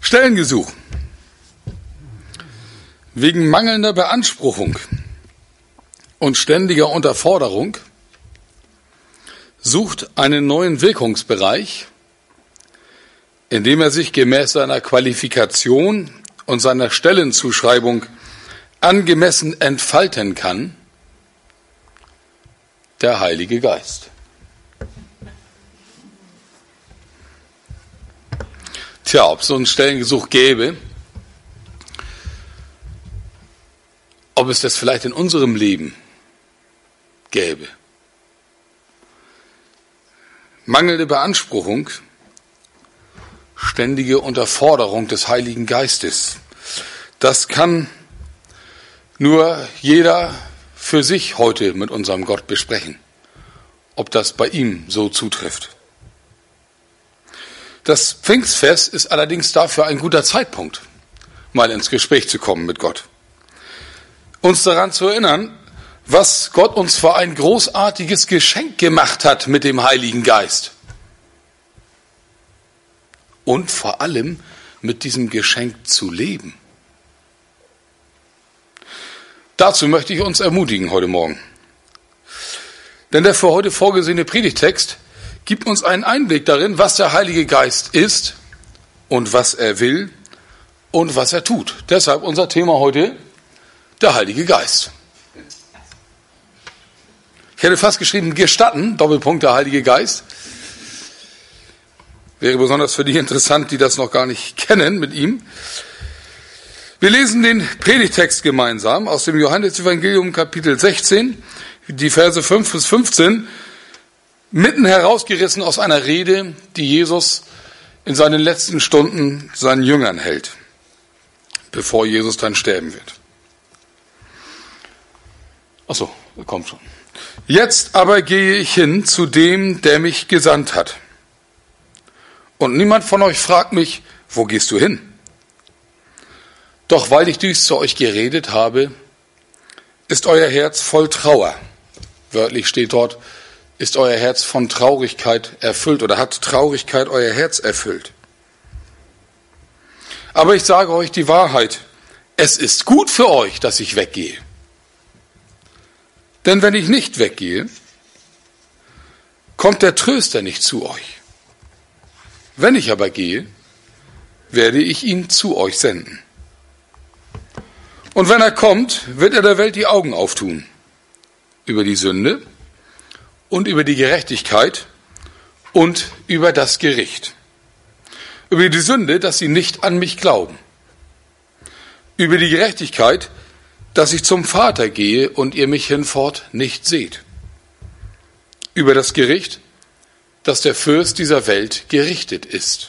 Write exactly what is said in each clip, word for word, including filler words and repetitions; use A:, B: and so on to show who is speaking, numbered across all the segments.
A: Stellengesuch. Wegen mangelnder Beanspruchung und ständiger Unterforderung sucht einen neuen Wirkungsbereich, in dem er sich gemäß seiner Qualifikation und seiner Stellenzuschreibung angemessen entfalten kann, der Heilige Geist. Tja, ob es so ein Stellengesuch gäbe, ob es das vielleicht in unserem Leben gäbe. Mangelnde Beanspruchung, ständige Unterforderung des Heiligen Geistes. Das kann nur jeder für sich heute mit unserem Gott besprechen, ob das bei ihm so zutrifft. Das Pfingstfest ist allerdings dafür ein guter Zeitpunkt, mal ins Gespräch zu kommen mit Gott. Uns daran zu erinnern, was Gott uns für ein großartiges Geschenk gemacht hat mit dem Heiligen Geist. Und vor allem mit diesem Geschenk zu leben. Dazu möchte ich uns ermutigen heute Morgen. Denn der für heute vorgesehene Predigtext gibt uns einen Einblick darin, was der Heilige Geist ist und was er will und was er tut. Deshalb unser Thema heute, der Heilige Geist. Ich hätte fast geschrieben, gestatten, Doppelpunkt, der Heilige Geist. Wäre besonders für die interessant, die das noch gar nicht kennen mit ihm. Wir lesen den Predigtext gemeinsam aus dem Johannesevangelium Kapitel sechzehn, die Verse fünf bis fünfzehn, mitten herausgerissen aus einer Rede, die Jesus in seinen letzten Stunden seinen Jüngern hält, bevor Jesus dann sterben wird. Ach so, kommt schon. Jetzt aber gehe ich hin zu dem, der mich gesandt hat. Und niemand von euch fragt mich, wo gehst du hin? Doch weil ich dies zu euch geredet habe, ist euer Herz voll Trauer. Wörtlich steht dort, ist euer Herz von Traurigkeit erfüllt oder hat Traurigkeit euer Herz erfüllt. Aber ich sage euch die Wahrheit, es ist gut für euch, dass ich weggehe. Denn wenn ich nicht weggehe, kommt der Tröster nicht zu euch. Wenn ich aber gehe, werde ich ihn zu euch senden. Und wenn er kommt, wird er der Welt die Augen auftun. Über die Sünde und über die Gerechtigkeit und über das Gericht. Über die Sünde, dass sie nicht an mich glauben. Über die Gerechtigkeit, dass ich zum Vater gehe und ihr mich hinfort nicht seht. Über das Gericht, dass der Fürst dieser Welt gerichtet ist.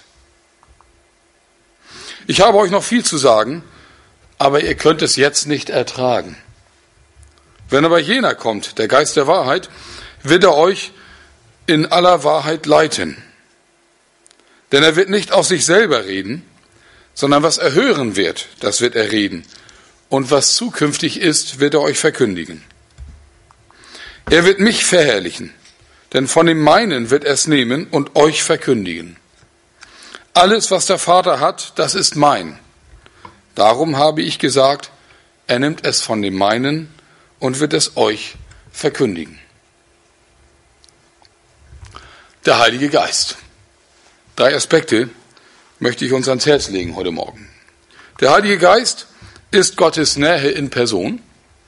A: Ich habe euch noch viel zu sagen, aber ihr könnt es jetzt nicht ertragen. Wenn aber jener kommt, der Geist der Wahrheit, wird er euch in aller Wahrheit leiten. Denn er wird nicht aus sich selber reden, sondern was er hören wird, das wird er reden. Und was zukünftig ist, wird er euch verkündigen. Er wird mich verherrlichen, denn von dem meinen wird er es nehmen und euch verkündigen. Alles, was der Vater hat, das ist mein. Darum habe ich gesagt, er nimmt es von dem meinen und wird es euch verkündigen. Der Heilige Geist. Drei Aspekte möchte ich uns ans Herz legen heute Morgen. Der Heilige Geist ist Gottes Nähe in Person,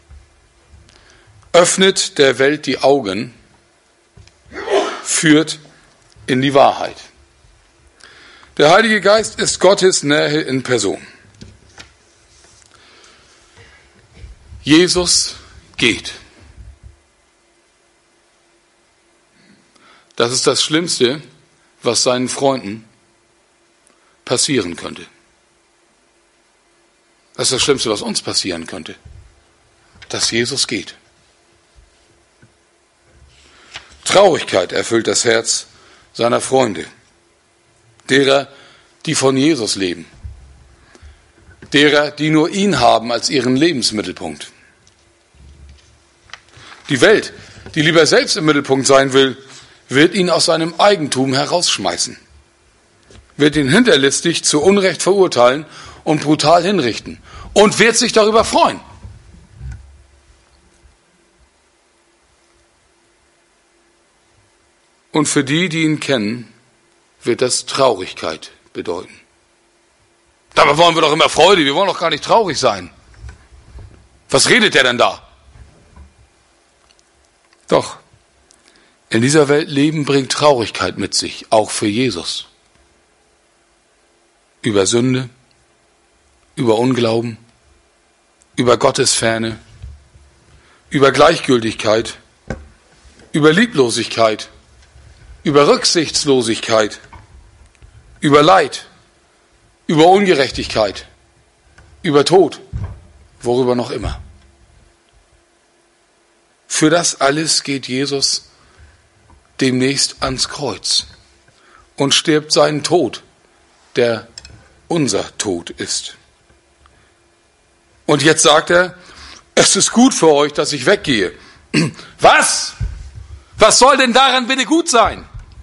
A: öffnet der Welt die Augen, führt in die Wahrheit. Der Heilige Geist ist Gottes Nähe in Person. Jesus geht. Das ist das Schlimmste, was seinen Freunden passieren könnte. Das ist das Schlimmste, was uns passieren könnte, dass Jesus geht. Traurigkeit erfüllt das Herz seiner Freunde, derer, die von Jesus leben, derer, die nur ihn haben als ihren Lebensmittelpunkt. Die Welt, die lieber selbst im Mittelpunkt sein will, wird ihn aus seinem Eigentum herausschmeißen. wird ihn hinterlistig zu Unrecht verurteilen und brutal hinrichten und wird sich darüber freuen. Und für die, die ihn kennen, wird das Traurigkeit bedeuten. Dabei wollen wir doch immer Freude, wir wollen doch gar nicht traurig sein. Was redet der denn da? Doch, in dieser Welt Leben bringt Traurigkeit mit sich, auch für Jesus. Über Sünde, über Unglauben, über Gottesferne, über Gleichgültigkeit, über Lieblosigkeit, über Rücksichtslosigkeit, über Leid, über Ungerechtigkeit, über Tod, worüber noch immer. Für das alles geht Jesus demnächst ans Kreuz und stirbt seinen Tod, der unser Tod ist. Und jetzt sagt er, es ist gut für euch, dass ich weggehe. Was? Was soll denn daran bitte gut sein?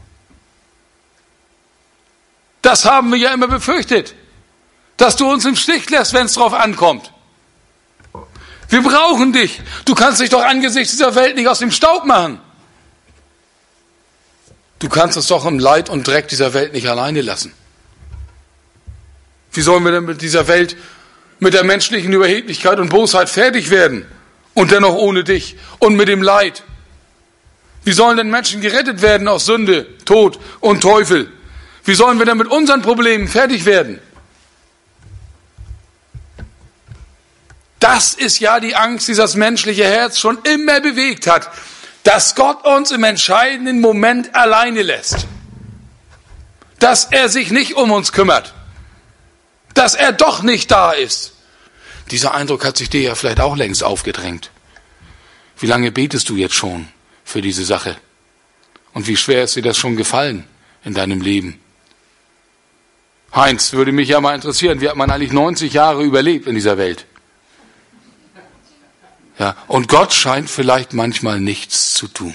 A: Das haben wir ja immer befürchtet, dass du uns im Stich lässt, wenn es drauf ankommt. Wir brauchen dich. Du kannst dich doch angesichts dieser Welt nicht aus dem Staub machen. Du kannst uns doch im Leid und Dreck dieser Welt nicht alleine lassen. Wie sollen wir denn mit dieser Welt, mit der menschlichen Überheblichkeit und Bosheit fertig werden? Und dennoch ohne dich und mit dem Leid. Wie sollen denn Menschen gerettet werden aus Sünde, Tod und Teufel? Wie sollen wir denn mit unseren Problemen fertig werden? Das ist ja die Angst, die das menschliche Herz schon immer bewegt hat, dass Gott uns im entscheidenden Moment alleine lässt. Dass er sich nicht um uns kümmert. Dass er doch nicht da ist. Dieser Eindruck hat sich dir ja vielleicht auch längst aufgedrängt. Wie lange betest du jetzt schon für diese Sache? Und wie schwer ist dir das schon gefallen in deinem Leben? Heinz, würde mich ja mal interessieren, wie hat man eigentlich neunzig Jahre überlebt in dieser Welt? Ja, und Gott scheint vielleicht manchmal nichts zu tun.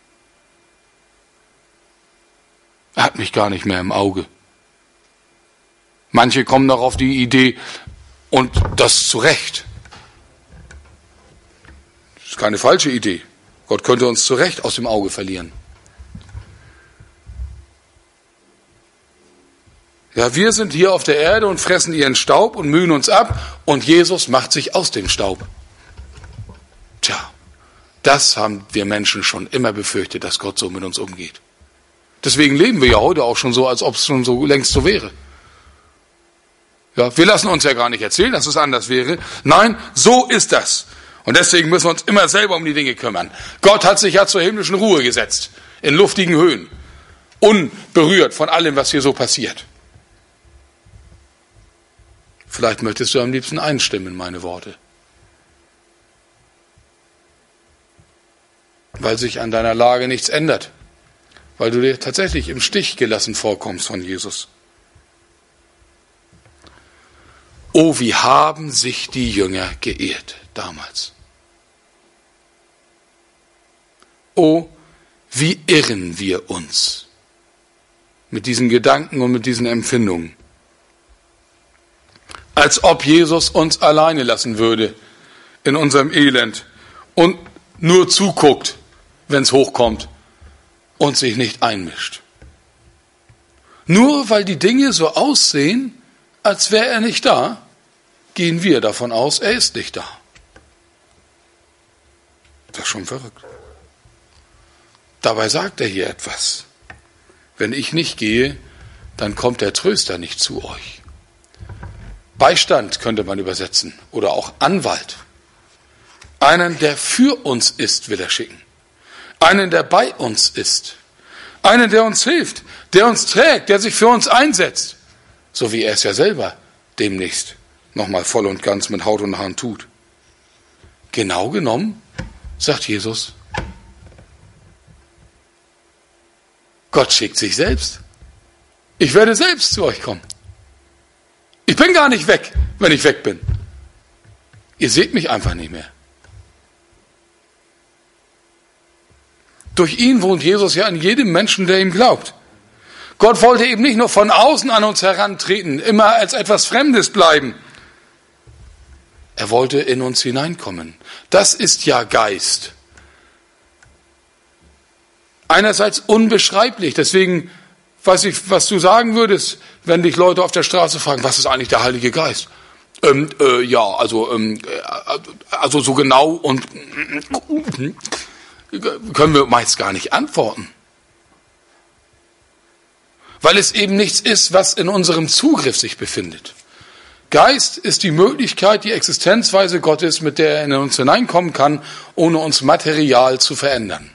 A: Er hat mich gar nicht mehr im Auge. Manche kommen noch auf die Idee, und das zu Recht. Das ist keine falsche Idee. Gott könnte uns zu Recht aus dem Auge verlieren. Ja, wir sind hier auf der Erde und fressen ihren Staub und mühen uns ab und Jesus macht sich aus dem Staub. Tja, das haben wir Menschen schon immer befürchtet, dass Gott so mit uns umgeht. Deswegen leben wir ja heute auch schon so, als ob es schon so längst so wäre. Ja, wir lassen uns ja gar nicht erzählen, dass es anders wäre. Nein, so ist das. Und deswegen müssen wir uns immer selber um die Dinge kümmern. Gott hat sich ja zur himmlischen Ruhe gesetzt, in luftigen Höhen, unberührt von allem, was hier so passiert. Vielleicht möchtest du am liebsten einstimmen, meine Worte. Weil sich an deiner Lage nichts ändert. Weil du dir tatsächlich im Stich gelassen vorkommst von Jesus. Oh, wie haben sich die Jünger geehrt damals. Oh, wie irren wir uns mit diesen Gedanken und mit diesen Empfindungen. Als ob Jesus uns alleine lassen würde in unserem Elend und nur zuguckt, wenn es hochkommt und sich nicht einmischt. Nur weil die Dinge so aussehen, als wäre er nicht da, gehen wir davon aus, er ist nicht da. Das ist schon verrückt. Dabei sagt er hier etwas. Wenn ich nicht gehe, dann kommt der Tröster nicht zu euch. Beistand könnte man übersetzen oder auch Anwalt. Einen, der für uns ist, will er schicken. Einen, der bei uns ist. Einen, der uns hilft, der uns trägt, der sich für uns einsetzt. So wie er es ja selber demnächst nochmal voll und ganz mit Haut und Haaren tut. Genau genommen, sagt Jesus, Gott schickt sich selbst. Ich werde selbst zu euch kommen. Ich bin gar nicht weg, wenn ich weg bin. Ihr seht mich einfach nicht mehr. Durch ihn wohnt Jesus ja in jedem Menschen, der ihm glaubt. Gott wollte eben nicht nur von außen an uns herantreten, immer als etwas Fremdes bleiben. Er wollte in uns hineinkommen. Das ist ja Geist. Einerseits unbeschreiblich, deswegen weiß ich, was du sagen würdest, wenn dich Leute auf der Straße fragen, was ist eigentlich der Heilige Geist? Ähm, äh, ja, also, ähm, also so genau und können wir meist gar nicht antworten. Weil es eben nichts ist, was in unserem Zugriff sich befindet. Geist ist die Möglichkeit, die Existenzweise Gottes, mit der er in uns hineinkommen kann, ohne uns material zu verändern.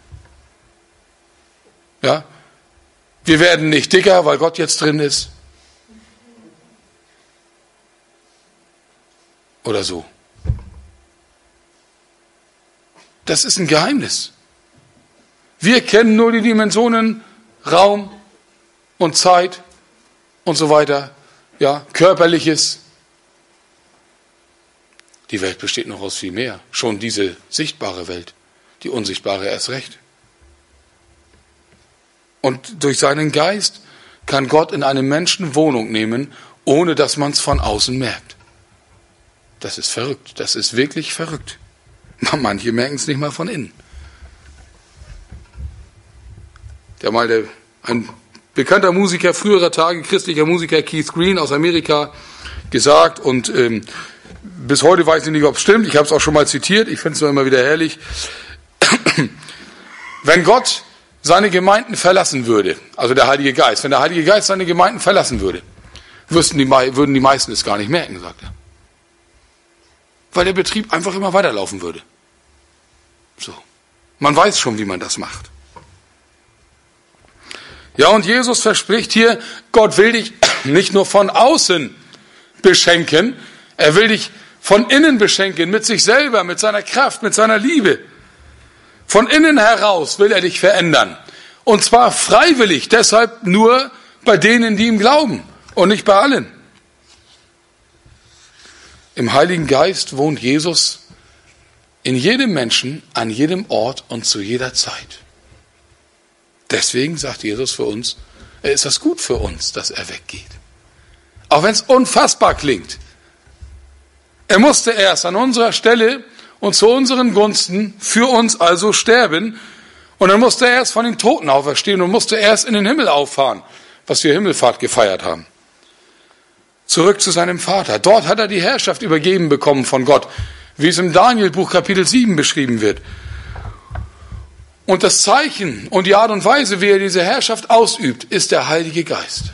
A: Ja? Wir werden nicht dicker, weil Gott jetzt drin ist. Oder so. Das ist ein Geheimnis. Wir kennen nur die Dimensionen Raum und Zeit und so weiter. Ja, Körperliches. Die Welt besteht noch aus viel mehr. Schon diese sichtbare Welt, die unsichtbare erst recht. Und durch seinen Geist kann Gott in einem Menschen Wohnung nehmen, ohne dass man es von außen merkt. Das ist verrückt. Das ist wirklich verrückt. Manche merken es nicht mal von innen. Der mal der, ein bekannter Musiker früherer Tage, christlicher Musiker Keith Green aus Amerika, gesagt und ähm, bis heute weiß ich nicht, ob es stimmt, ich habe es auch schon mal zitiert, ich finde es nur immer wieder herrlich. Wenn Gott seine Gemeinden verlassen würde, also der Heilige Geist, wenn der Heilige Geist seine Gemeinden verlassen würde, wüssten die, würden die meisten es gar nicht merken, sagt er. Weil der Betrieb einfach immer weiterlaufen würde. So. Man weiß schon, wie man das macht. Ja, und Jesus verspricht hier, Gott will dich nicht nur von außen beschenken, er will dich von innen beschenken, mit sich selber, mit seiner Kraft, mit seiner Liebe. Von innen heraus will er dich verändern. Und zwar freiwillig, deshalb nur bei denen, die ihm glauben und nicht bei allen. Im Heiligen Geist wohnt Jesus in jedem Menschen, an jedem Ort und zu jeder Zeit. Deswegen sagt Jesus für uns, ist das gut für uns, dass er weggeht. Auch wenn es unfassbar klingt. Er musste erst an unserer Stelle und zu unseren Gunsten für uns also sterben. Und dann musste er erst von den Toten auferstehen und musste erst in den Himmel auffahren, was wir Himmelfahrt gefeiert haben. Zurück zu seinem Vater. Dort hat er die Herrschaft übergeben bekommen von Gott, wie es im Daniel-Buch Kapitel sieben beschrieben wird. Und das Zeichen und die Art und Weise, wie er diese Herrschaft ausübt, ist der Heilige Geist.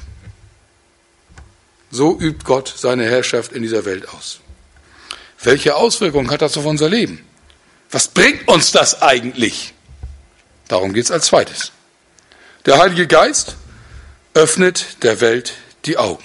A: So übt Gott seine Herrschaft in dieser Welt aus. Welche Auswirkungen hat das auf unser Leben? Was bringt uns das eigentlich? Darum geht es als zweites. Der Heilige Geist öffnet der Welt die Augen.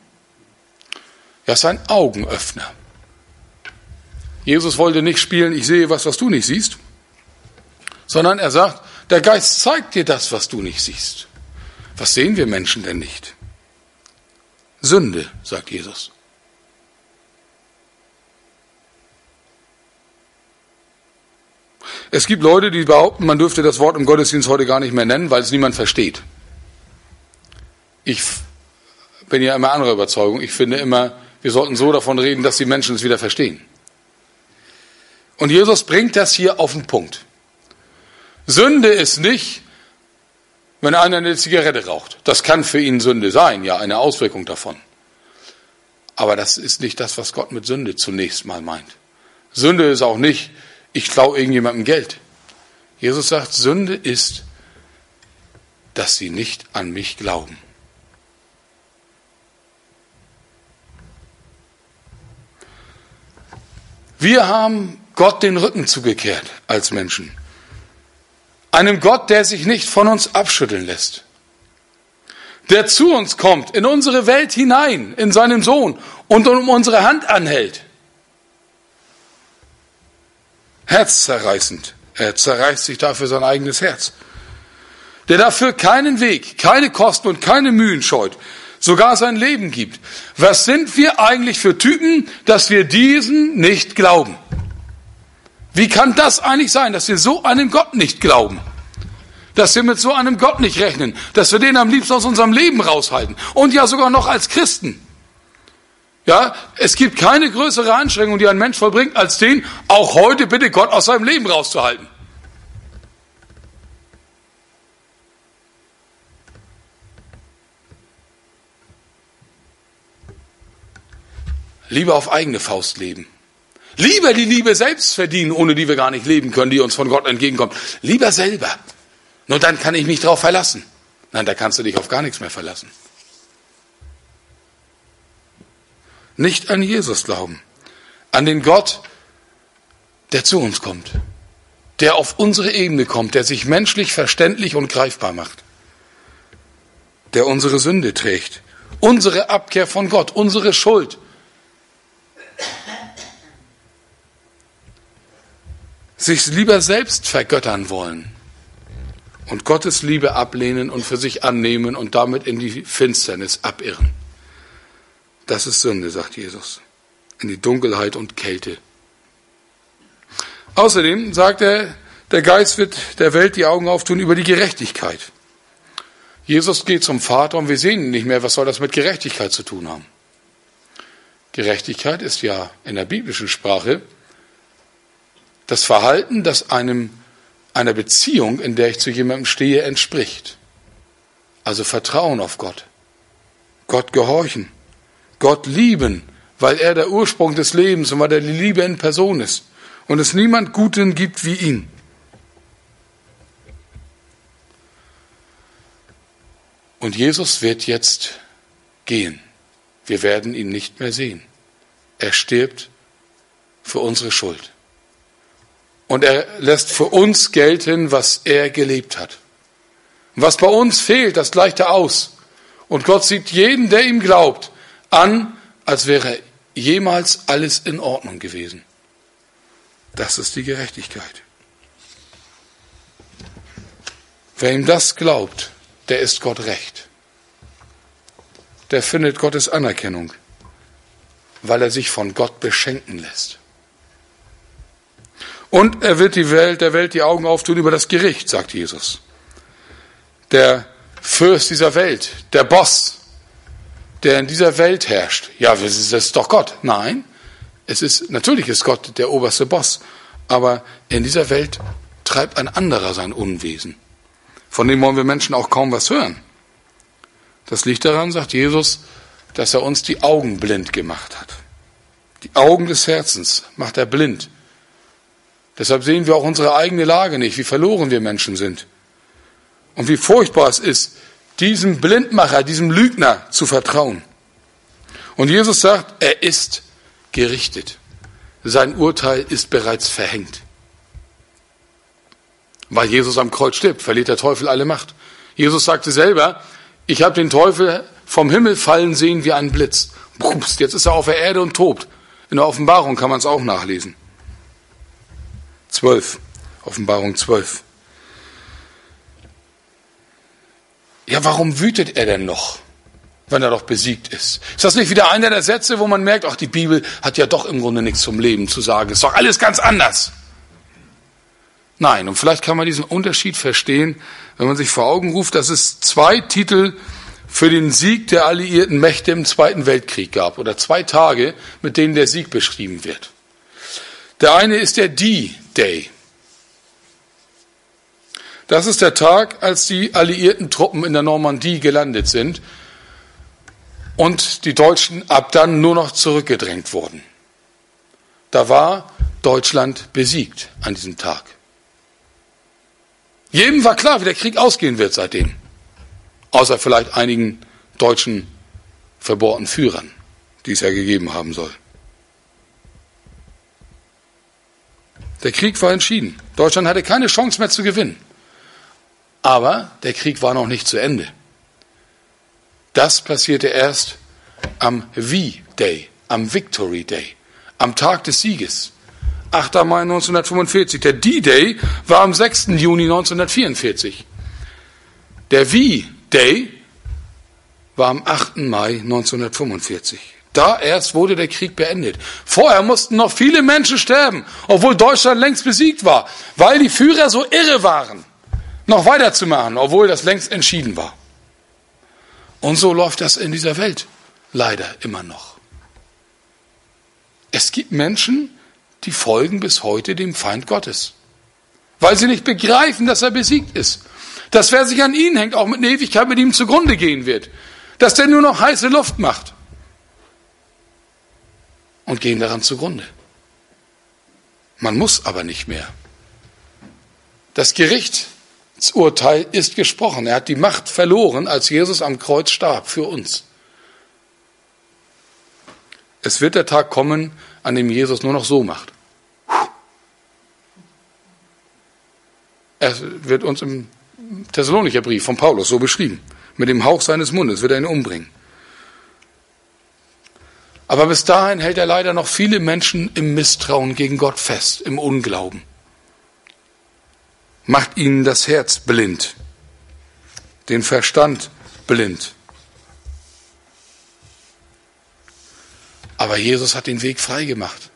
A: Er ist ein Augenöffner. Jesus wollte nicht spielen, ich sehe was, was du nicht siehst, sondern er sagt, der Geist zeigt dir das, was du nicht siehst. Was sehen wir Menschen denn nicht? Sünde, sagt Jesus. Es gibt Leute, die behaupten, man dürfte das Wort im Gottesdienst heute gar nicht mehr nennen, weil es niemand versteht. Ich bin ja immer anderer Überzeugung. Ich finde immer, wir sollten so davon reden, dass die Menschen es wieder verstehen. Und Jesus bringt das hier auf den Punkt. Sünde ist nicht, wenn einer eine Zigarette raucht. Das kann für ihn Sünde sein, ja, eine Auswirkung davon. Aber das ist nicht das, was Gott mit Sünde zunächst mal meint. Sünde ist auch nicht, ich klaue irgendjemandem Geld. Jesus sagt, Sünde ist, dass sie nicht an mich glauben. Wir haben Gott den Rücken zugekehrt als Menschen. Einem Gott, der sich nicht von uns abschütteln lässt. Der zu uns kommt, in unsere Welt hinein, in seinen Sohn und um unsere Hand anhält. Herzzerreißend. Er zerreißt sich dafür sein eigenes Herz. Der dafür keinen Weg, keine Kosten und keine Mühen scheut, sogar sein Leben gibt. Was sind wir eigentlich für Typen, dass wir diesen nicht glauben? Wie kann das eigentlich sein, dass wir so einem Gott nicht glauben? dass wir mit so einem Gott nicht rechnen, dass wir den am liebsten aus unserem Leben raushalten. Und ja sogar noch als Christen. Ja, es gibt keine größere Anstrengung, die ein Mensch vollbringt, als den, auch heute bitte Gott aus seinem Leben rauszuhalten. Lieber auf eigene Faust leben. Lieber die Liebe selbst verdienen, ohne die wir gar nicht leben können, die uns von Gott entgegenkommt. Lieber selber. Nur dann kann ich mich darauf verlassen. Nein, da kannst du dich auf gar nichts mehr verlassen. Nicht an Jesus glauben. An den Gott, der zu uns kommt. Der auf unsere Ebene kommt, der sich menschlich, verständlich und greifbar macht. Der unsere Sünde trägt. Unsere Abkehr von Gott, unsere Schuld. Sich lieber selbst vergöttern wollen und Gottes Liebe ablehnen und für sich annehmen und damit in die Finsternis abirren. Das ist Sünde, sagt Jesus, in die Dunkelheit und Kälte. Außerdem sagt er, der Geist wird der Welt die Augen auftun über die Gerechtigkeit. Jesus geht zum Vater und wir sehen ihn nicht mehr. Was soll das mit Gerechtigkeit zu tun haben? Gerechtigkeit ist ja in der biblischen Sprache das Verhalten, das einem einer Beziehung, in der ich zu jemandem stehe, entspricht. Also Vertrauen auf Gott. Gott gehorchen. Gott lieben, weil er der Ursprung des Lebens und weil er die Liebe in Person ist. Und es niemand Guten gibt wie ihn. Und Jesus wird jetzt gehen. Wir werden ihn nicht mehr sehen. Er stirbt für unsere Schuld. Und er lässt für uns gelten, was er gelebt hat. Und was bei uns fehlt, das gleicht er aus. Und Gott sieht jeden, der ihm glaubt, an, als wäre jemals alles in Ordnung gewesen. Das ist die Gerechtigkeit. Wer ihm das glaubt, der ist Gott recht. Der findet Gottes Anerkennung, weil er sich von Gott beschenken lässt. Und er wird die Welt, der Welt die Augen auftun über das Gericht, sagt Jesus. Der Fürst dieser Welt, der Boss, der in dieser Welt herrscht. Ja, das ist doch Gott. Nein, es ist, natürlich ist Gott der oberste Boss, aber in dieser Welt treibt ein anderer sein Unwesen. Von dem wollen wir Menschen auch kaum was hören. Das liegt daran, sagt Jesus, dass er uns die Augen blind gemacht hat. Die Augen des Herzens macht er blind. Deshalb sehen wir auch unsere eigene Lage nicht, wie verloren wir Menschen sind. Und wie furchtbar es ist, diesem Blindmacher, diesem Lügner zu vertrauen. Und Jesus sagt, er ist gerichtet. Sein Urteil ist bereits verhängt. Weil Jesus am Kreuz stirbt, verliert der Teufel alle Macht. Jesus sagte selber, ich habe den Teufel vom Himmel fallen sehen wie ein Blitz. Brumst, jetzt ist er auf der Erde und tobt. In der Offenbarung kann man es auch nachlesen. zwölf, Offenbarung zwölf. Ja, warum wütet er denn noch, wenn er doch besiegt ist? Ist das nicht wieder einer der Sätze, wo man merkt, ach, die Bibel hat ja doch im Grunde nichts zum Leben zu sagen. Ist doch alles ganz anders. Nein, und vielleicht kann man diesen Unterschied verstehen, wenn man sich vor Augen ruft, dass es zwei Titel für den Sieg der alliierten Mächte im Zweiten Weltkrieg gab, oder zwei Tage, mit denen der Sieg beschrieben wird. Der eine ist der D-Day. Das ist der Tag, als die alliierten Truppen in der Normandie gelandet sind und die Deutschen ab dann nur noch zurückgedrängt wurden. Da war Deutschland besiegt an diesem Tag. Jedem war klar, wie der Krieg ausgehen wird seitdem. Außer vielleicht einigen deutschen verbohrten Führern, die es ja gegeben haben soll. Der Krieg war entschieden. Deutschland hatte keine Chance mehr zu gewinnen. Aber der Krieg war noch nicht zu Ende. Das passierte erst am V-Day, am Victory Day, am Tag des Sieges. achter Mai neunzehnhundertfünfundvierzig. Der D-Day war am sechsten Juni neunzehnhundertvierundvierzig. Der V-Day war am achten Mai neunzehnhundertfünfundvierzig. Da erst wurde der Krieg beendet. Vorher mussten noch viele Menschen sterben, obwohl Deutschland längst besiegt war, weil die Führer so irre waren. noch weiterzumachen, obwohl das längst entschieden war. Und so läuft das in dieser Welt leider immer noch. Es gibt Menschen, die folgen bis heute dem Feind Gottes, weil sie nicht begreifen, dass er besiegt ist. Dass wer sich an ihn hängt, auch mit einer Ewigkeit mit ihm zugrunde gehen wird. Dass der nur noch heiße Luft macht. Und gehen daran zugrunde. Man muss aber nicht mehr. Das Gerichtsurteil ist gesprochen. Er hat die Macht verloren, als Jesus am Kreuz starb für uns. Es wird der Tag kommen, an dem Jesus nur noch so macht. Er wird uns im Thessalonicher Brief von Paulus so beschrieben. Mit dem Hauch seines Mundes wird er ihn umbringen. Aber bis dahin hält er leider noch viele Menschen im Misstrauen gegen Gott fest, im Unglauben. Macht ihnen das Herz blind, den Verstand blind. Aber Jesus hat den Weg frei gemacht.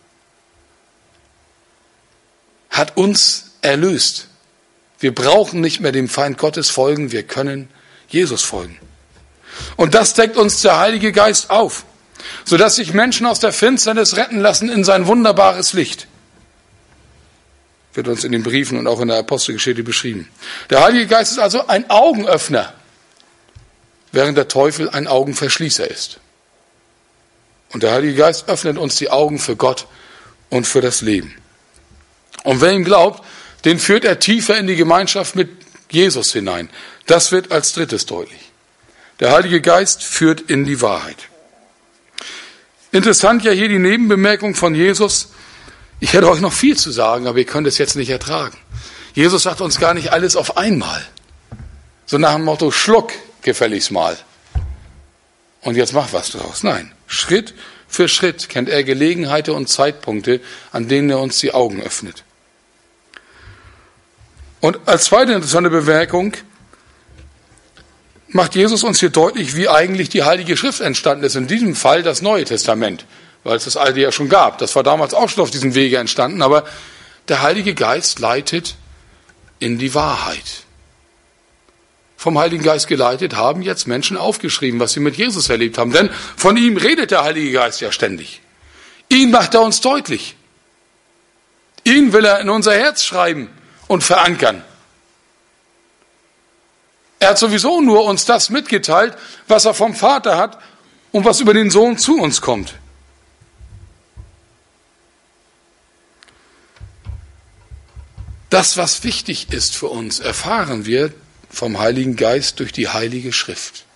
A: Hat uns erlöst. Wir brauchen nicht mehr dem Feind Gottes folgen, wir können Jesus folgen. Und das deckt uns der Heilige Geist auf, sodass sich Menschen aus der Finsternis retten lassen in sein wunderbares Licht. Wird uns in den Briefen und auch in der Apostelgeschichte beschrieben. Der Heilige Geist ist also ein Augenöffner, während der Teufel ein Augenverschließer ist. Und der Heilige Geist öffnet uns die Augen für Gott und für das Leben. Und wer ihm glaubt, den führt er tiefer in die Gemeinschaft mit Jesus hinein. Das wird als drittes deutlich. Der Heilige Geist führt in die Wahrheit. Interessant ja hier die Nebenbemerkung von Jesus. Ich hätte euch noch viel zu sagen, aber ihr könnt es jetzt nicht ertragen. Jesus sagt uns gar nicht alles auf einmal. So nach dem Motto, schluck gefälligst mal. Und jetzt mach was draus. Nein, Schritt für Schritt kennt er Gelegenheiten und Zeitpunkte, an denen er uns die Augen öffnet. Und als zweite interessante Bemerkung macht Jesus uns hier deutlich, wie eigentlich die Heilige Schrift entstanden ist. In diesem Fall das Neue Testament, weil es das Alte ja schon gab. Das war damals auch schon auf diesem Wege entstanden, aber der Heilige Geist leitet in die Wahrheit. Vom Heiligen Geist geleitet haben jetzt Menschen aufgeschrieben, was sie mit Jesus erlebt haben. Denn von ihm redet der Heilige Geist ja ständig. Ihn macht er uns deutlich. Ihn will er in unser Herz schreiben und verankern. Er hat sowieso nur uns das mitgeteilt, was er vom Vater hat und was über den Sohn zu uns kommt. Das, was wichtig ist für uns, erfahren wir vom Heiligen Geist durch die Heilige Schrift.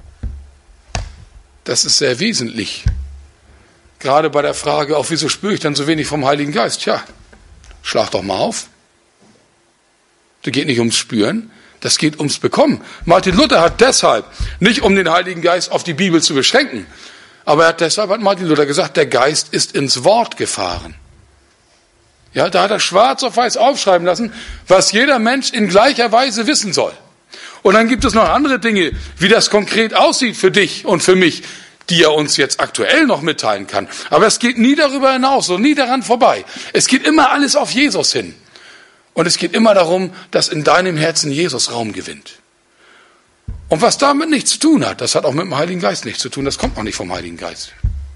A: Das ist sehr wesentlich. Gerade bei der Frage, auch wieso spüre ich dann so wenig vom Heiligen Geist? Tja, schlag doch mal auf. Das geht nicht ums Spüren, das geht ums Bekommen. Martin Luther hat deshalb, nicht um den Heiligen Geist auf die Bibel zu beschränken, aber er hat deshalb, hat Martin Luther gesagt, der Geist ist ins Wort gefahren. Ja, da hat er schwarz auf weiß aufschreiben lassen, was jeder Mensch in gleicher Weise wissen soll. Und dann gibt es noch andere Dinge, wie das konkret aussieht für dich und für mich, die er uns jetzt aktuell noch mitteilen kann. Aber es geht nie darüber hinaus und nie daran vorbei. Es geht immer alles auf Jesus hin. Und es geht immer darum, dass in deinem Herzen Jesus Raum gewinnt. Und was damit nichts zu tun hat, das hat auch mit dem Heiligen Geist nichts zu tun, das kommt auch nicht vom Heiligen Geist.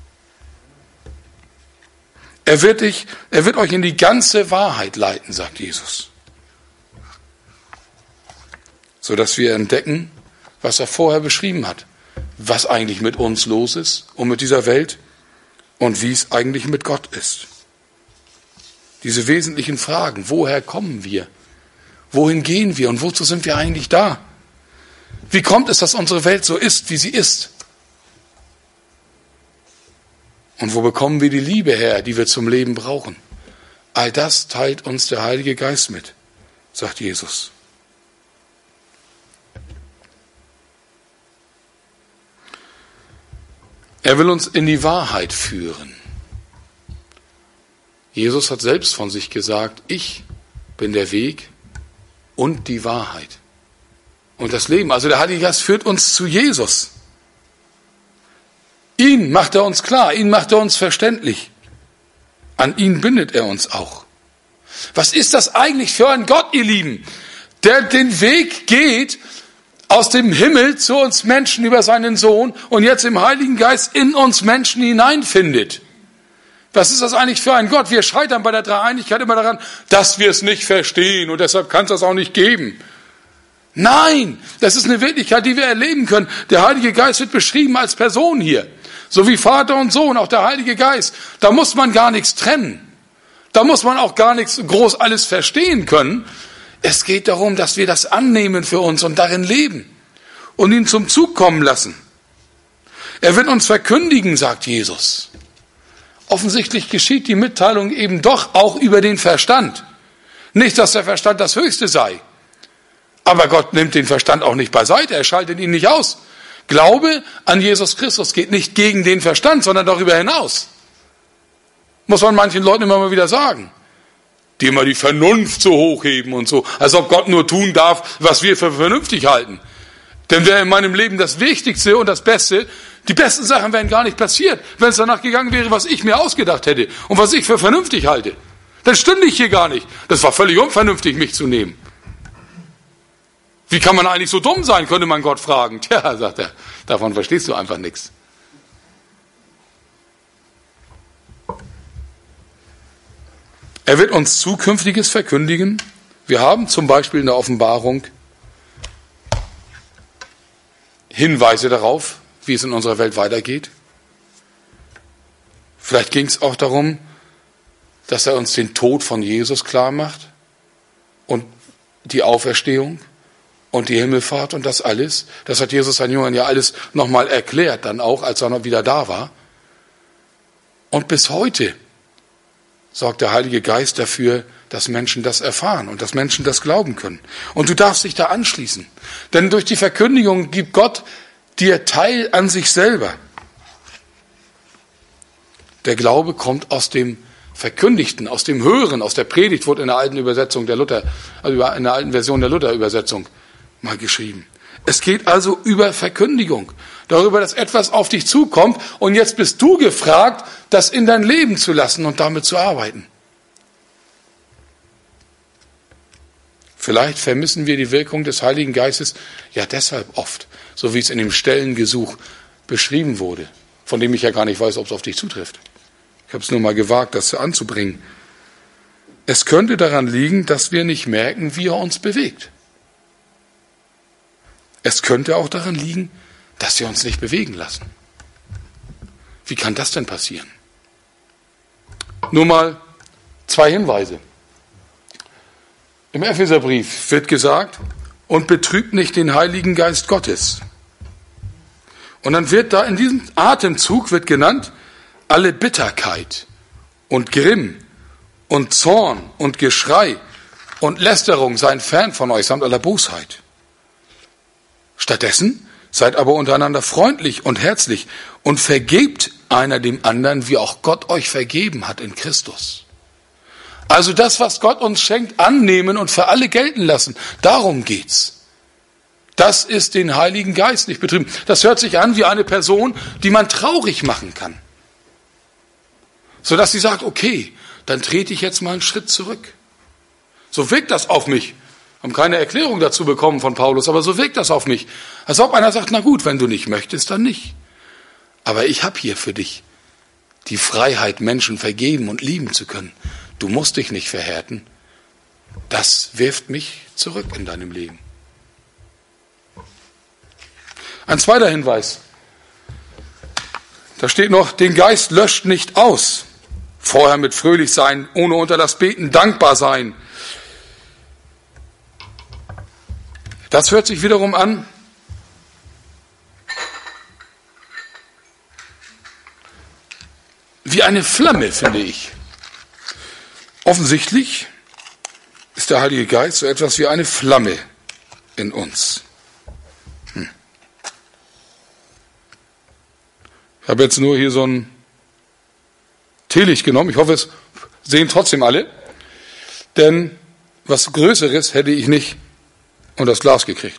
A: Er wird dich, er wird euch in die ganze Wahrheit leiten, sagt Jesus. Sodass wir entdecken, was er vorher beschrieben hat. Was eigentlich mit uns los ist und mit dieser Welt und wie es eigentlich mit Gott ist. Diese wesentlichen Fragen, woher kommen wir? Wohin gehen wir und wozu sind wir eigentlich da? Wie kommt es, dass unsere Welt so ist, wie sie ist? Und wo bekommen wir die Liebe her, die wir zum Leben brauchen? All das teilt uns der Heilige Geist mit, sagt Jesus. Er will uns in die Wahrheit führen. Jesus hat selbst von sich gesagt, ich bin der Weg und die Wahrheit und das Leben. Also der Heilige Geist führt uns zu Jesus. Ihn macht er uns klar, ihn macht er uns verständlich. An ihn bindet er uns auch. Was ist das eigentlich für ein Gott, ihr Lieben, der den Weg geht aus dem Himmel zu uns Menschen über seinen Sohn und jetzt im Heiligen Geist in uns Menschen hineinfindet. Was ist das eigentlich für ein Gott? Wir scheitern bei der Dreieinigkeit immer daran, dass wir es nicht verstehen und deshalb kann es das auch nicht geben. Nein, das ist eine Wirklichkeit, die wir erleben können. Der Heilige Geist wird beschrieben als Person hier. So wie Vater und Sohn, auch der Heilige Geist. Da muss man gar nichts trennen. Da muss man auch gar nichts groß alles verstehen können. Es geht darum, dass wir das annehmen für uns und darin leben und ihn zum Zug kommen lassen. Er wird uns verkündigen, sagt Jesus. Offensichtlich geschieht die Mitteilung eben doch auch über den Verstand. Nicht, dass der Verstand das Höchste sei. Aber Gott nimmt den Verstand auch nicht beiseite, er schaltet ihn nicht aus. Glaube an Jesus Christus geht nicht gegen den Verstand, sondern darüber hinaus. Muss man manchen Leuten immer mal wieder sagen. Die immer die Vernunft so hochheben und so, als ob Gott nur tun darf, was wir für vernünftig halten. Denn wäre in meinem Leben das Wichtigste und das Beste, die besten Sachen wären gar nicht passiert, wenn es danach gegangen wäre, was ich mir ausgedacht hätte und was ich für vernünftig halte. Dann stünde ich hier gar nicht. Das war völlig unvernünftig, mich zu nehmen. Wie kann man eigentlich so dumm sein, könnte man Gott fragen. Tja, sagt er, davon verstehst du einfach nichts. Er wird uns Zukünftiges verkündigen. Wir haben zum Beispiel in der Offenbarung Hinweise darauf, wie es in unserer Welt weitergeht. Vielleicht ging es auch darum, dass er uns den Tod von Jesus klar macht und die Auferstehung und die Himmelfahrt und das alles. Das hat Jesus seinen Jüngern ja alles nochmal erklärt, dann auch, als er noch wieder da war. Und bis heute sorgt der Heilige Geist dafür, dass Menschen das erfahren und dass Menschen das glauben können. Und du darfst dich da anschließen. Denn durch die Verkündigung gibt Gott dir Teil an sich selber. Der Glaube kommt aus dem Verkündigten, aus dem Hören, aus der Predigt, wurde in der alten Übersetzung der Luther, also in der alten Version der Luther-Übersetzung mal geschrieben. Es geht also über Verkündigung, darüber, dass etwas auf dich zukommt und jetzt bist du gefragt, das in dein Leben zu lassen und damit zu arbeiten. Vielleicht vermissen wir die Wirkung des Heiligen Geistes ja deshalb oft, so wie es in dem Stellengesuch beschrieben wurde, von dem ich ja gar nicht weiß, ob es auf dich zutrifft. Ich habe es nur mal gewagt, das anzubringen. Es könnte daran liegen, dass wir nicht merken, wie er uns bewegt. Es könnte auch daran liegen, dass wir uns nicht bewegen lassen. Wie kann das denn passieren? Nur mal zwei Hinweise. Im Epheserbrief wird gesagt, und betrübt nicht den Heiligen Geist Gottes. Und dann wird da in diesem Atemzug wird genannt, alle Bitterkeit und Grimm und Zorn und Geschrei und Lästerung seien fern von euch samt aller Bosheit. Stattdessen seid aber untereinander freundlich und herzlich und vergebt einer dem anderen, wie auch Gott euch vergeben hat in Christus. Also das, was Gott uns schenkt, annehmen und für alle gelten lassen. Darum geht's. Das ist den Heiligen Geist nicht betrieben. Das hört sich an wie eine Person, die man traurig machen kann. Sodass sie sagt, okay, dann trete ich jetzt mal einen Schritt zurück. So wirkt das auf mich. Wir haben keine Erklärung dazu bekommen von Paulus, aber so wirkt das auf mich. Als ob einer sagt, na gut, wenn du nicht möchtest, dann nicht. Aber ich habe hier für dich die Freiheit, Menschen vergeben und lieben zu können. Du musst dich nicht verhärten. Das wirft mich zurück in deinem Leben. Ein zweiter Hinweis. Da steht noch, den Geist löscht nicht aus. Vorher mit fröhlich sein, ohne unter das Beten dankbar sein. Das hört sich wiederum an wie eine Flamme, finde ich. Offensichtlich ist der Heilige Geist so etwas wie eine Flamme in uns. Hm. Ich habe jetzt nur hier so ein Teelicht genommen. Ich hoffe, es sehen trotzdem alle. Denn was Größeres hätte ich nicht unter das Glas gekriegt.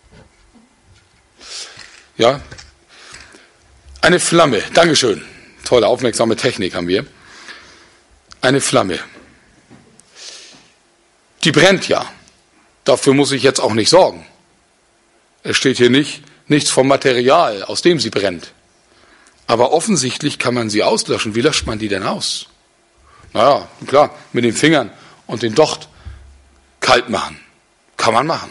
A: Ja, eine Flamme. Dankeschön. Tolle, aufmerksame Technik haben wir. Eine Flamme. Die brennt ja. dafür muss ich jetzt auch nicht sorgen. Es steht hier nicht, nichts vom Material, aus dem sie brennt. Aber offensichtlich kann man sie auslöschen. Wie löscht man die denn aus? Naja, klar, mit den Fingern und den Docht kalt machen. Kann man machen.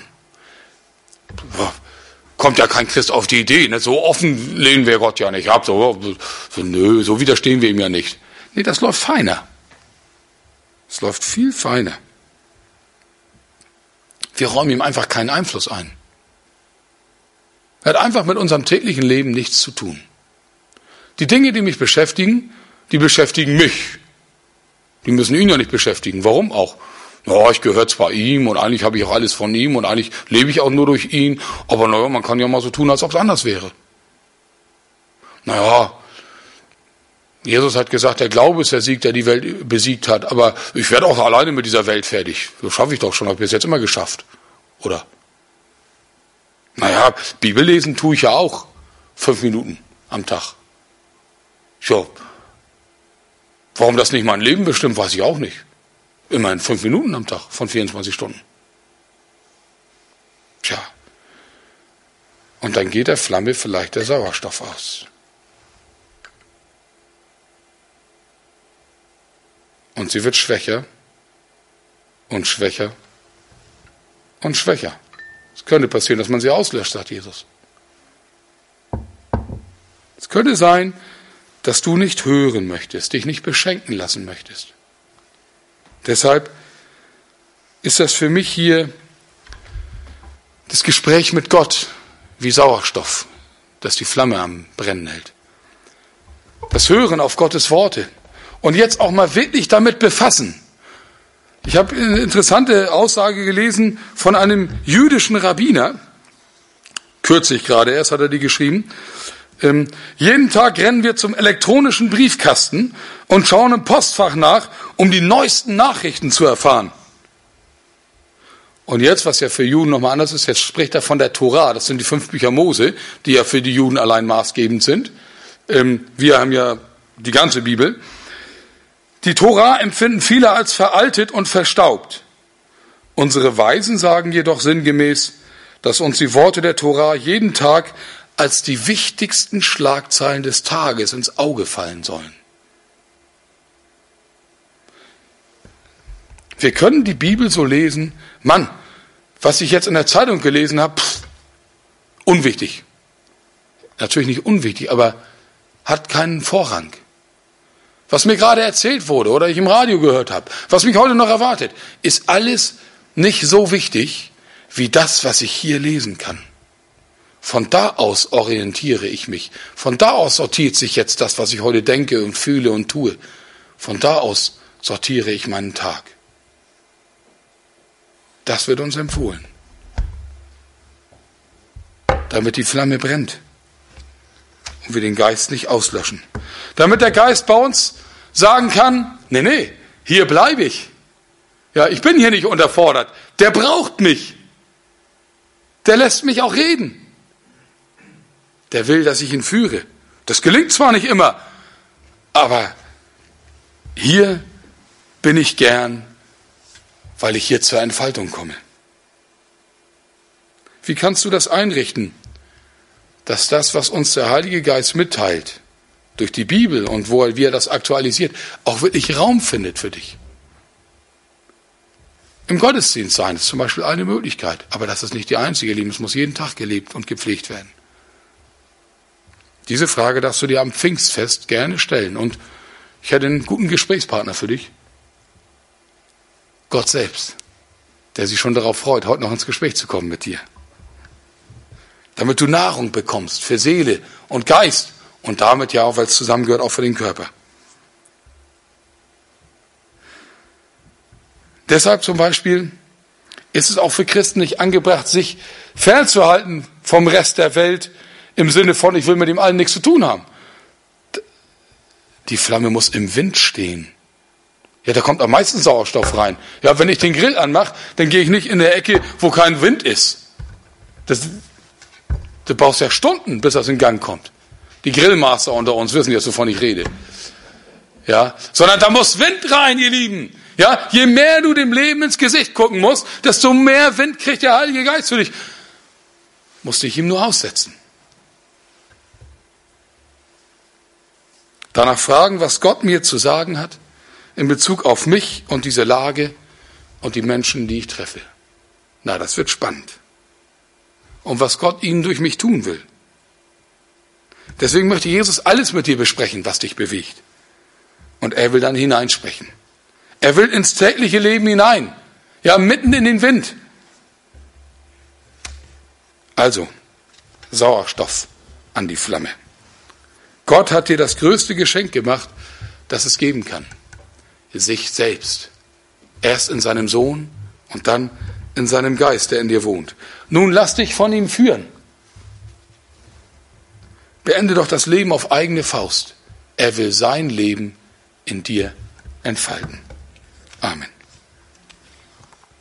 A: Kommt ja kein Christ auf die Idee. Ne? So offen lehnen wir Gott ja nicht ab. So, so, nö, so widerstehen wir ihm ja nicht. Nee, das läuft feiner. Es läuft viel feiner. Wir räumen ihm einfach keinen Einfluss ein. Er hat einfach mit unserem täglichen Leben nichts zu tun. Die Dinge, die mich beschäftigen, die beschäftigen mich. Die müssen ihn ja nicht beschäftigen. Warum auch? Ja, ich gehöre zwar ihm und eigentlich habe ich auch alles von ihm und eigentlich lebe ich auch nur durch ihn, aber naja, man kann ja mal so tun, als ob es anders wäre. Naja, Jesus hat gesagt, der Glaube ist der Sieg, der die Welt besiegt hat, aber ich werde auch alleine mit dieser Welt fertig. Das schaffe ich doch schon, habe ich bis jetzt immer geschafft. Oder? Naja, Bibel lesen tue ich ja auch. Fünf Minuten am Tag. Ja, warum das nicht mein Leben bestimmt, weiß ich auch nicht. Immerhin fünf Minuten am Tag von vierundzwanzig Stunden. Tja. Und dann geht der Flamme vielleicht der Sauerstoff aus. Und sie wird schwächer und schwächer und schwächer. Es könnte passieren, dass man sie auslöscht, sagt Jesus. Es könnte sein, dass du nicht hören möchtest, dich nicht beschenken lassen möchtest. Deshalb ist das für mich hier das Gespräch mit Gott wie Sauerstoff, das die Flamme am Brennen hält. Das Hören auf Gottes Worte und jetzt auch mal wirklich damit befassen. Ich habe eine interessante Aussage gelesen von einem jüdischen Rabbiner, kürzlich gerade erst hat er die geschrieben. Ähm, jeden Tag rennen wir zum elektronischen Briefkasten und schauen im Postfach nach, um die neuesten Nachrichten zu erfahren. Und jetzt, was ja für Juden nochmal anders ist, jetzt spricht er von der Tora, das sind die fünf Bücher Mose, die ja für die Juden allein maßgebend sind. Ähm, wir haben ja die ganze Bibel. Die Tora empfinden viele als veraltet und verstaubt. Unsere Weisen sagen jedoch sinngemäß, dass uns die Worte der Tora jeden Tag als die wichtigsten Schlagzeilen des Tages ins Auge fallen sollen. Wir können die Bibel so lesen, Mann, was ich jetzt in der Zeitung gelesen habe, pff, unwichtig. Natürlich nicht unwichtig, aber hat keinen Vorrang. Was mir gerade erzählt wurde oder ich im Radio gehört habe, was mich heute noch erwartet, ist alles nicht so wichtig wie das, was ich hier lesen kann. Von da aus orientiere ich mich. Von da aus sortiert sich jetzt das, was ich heute denke und fühle und tue. Von da aus sortiere ich meinen Tag. Das wird uns empfohlen. Damit die Flamme brennt und wir den Geist nicht auslöschen. Damit der Geist bei uns sagen kann, nee, nee, hier bleibe ich. Ja, ich bin hier nicht unterfordert. Der braucht mich. Der lässt mich auch reden. Der will, dass ich ihn führe. Das gelingt zwar nicht immer, aber hier bin ich gern, weil ich hier zur Entfaltung komme. Wie kannst du das einrichten, dass das, was uns der Heilige Geist mitteilt, durch die Bibel und wo er das aktualisiert, auch wirklich Raum findet für dich? Im Gottesdienst sein ist zum Beispiel eine Möglichkeit, aber das ist nicht die einzige, Lieben. Es muss jeden Tag gelebt und gepflegt werden. Diese Frage darfst du dir am Pfingstfest gerne stellen. Und ich hätte einen guten Gesprächspartner für dich. Gott selbst, der sich schon darauf freut, heute noch ins Gespräch zu kommen mit dir. Damit du Nahrung bekommst für Seele und Geist und damit ja auch, weil es zusammengehört, auch für den Körper. Deshalb zum Beispiel ist es auch für Christen nicht angebracht, sich fernzuhalten vom Rest der Welt im Sinne von, ich will mit dem allen nichts zu tun haben. Die Flamme muss im Wind stehen. Ja, da kommt am meisten Sauerstoff rein. Ja, wenn ich den Grill anmache, dann gehe ich nicht in der Ecke, wo kein Wind ist. Das, du brauchst ja Stunden, bis das in Gang kommt. Die Grillmaster unter uns wissen jetzt, wovon ich rede. Ja, sondern da muss Wind rein, ihr Lieben. Ja, je mehr du dem Leben ins Gesicht gucken musst, desto mehr Wind kriegt der Heilige Geist für dich. Musst dich ihm nur aussetzen. Danach fragen, was Gott mir zu sagen hat in Bezug auf mich und diese Lage und die Menschen, die ich treffe. Na, das wird spannend. Und was Gott ihnen durch mich tun will. Deswegen möchte Jesus alles mit dir besprechen, was dich bewegt. Und er will dann hineinsprechen. Er will ins tägliche Leben hinein. Ja, mitten in den Wind. Also, Sauerstoff an die Flamme. Gott hat dir das größte Geschenk gemacht, das es geben kann. Sich selbst. Erst in seinem Sohn und dann in seinem Geist, der in dir wohnt. Nun lass dich von ihm führen. Beende doch das Leben auf eigene Faust. Er will sein Leben in dir entfalten. Amen.